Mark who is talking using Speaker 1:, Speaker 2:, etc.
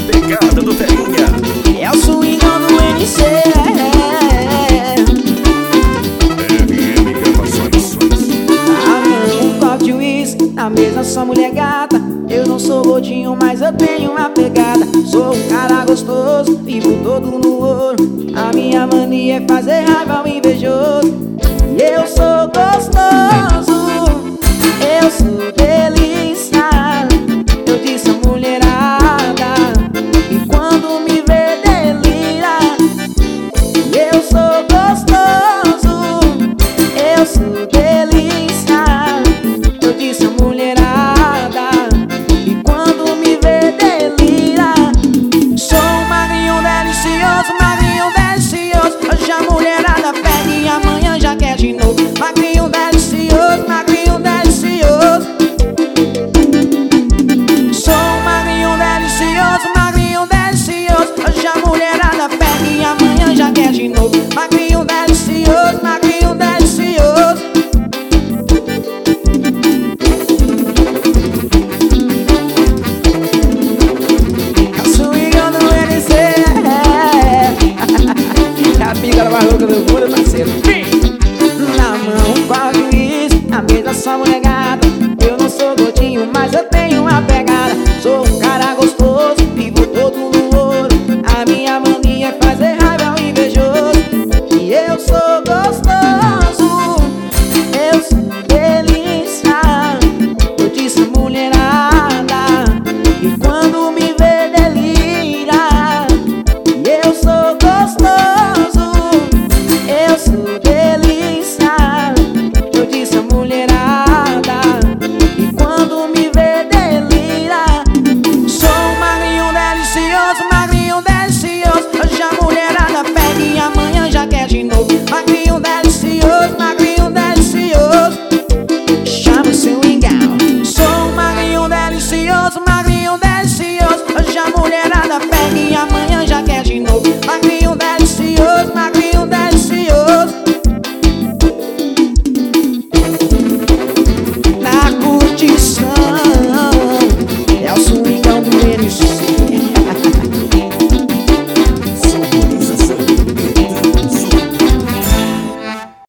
Speaker 1: pegada do Telinha.
Speaker 2: É o swingão do MC.
Speaker 1: RM Gravações.
Speaker 2: Um copo de uísque, na mesa só mulher gata. Eu não sou gordinho, mas eu tenho uma pegada. Sou um cara gostoso, vivo todo no ouro. A minha mania é fazer raiva ao invejoso. Eu sou gostoso, eu sou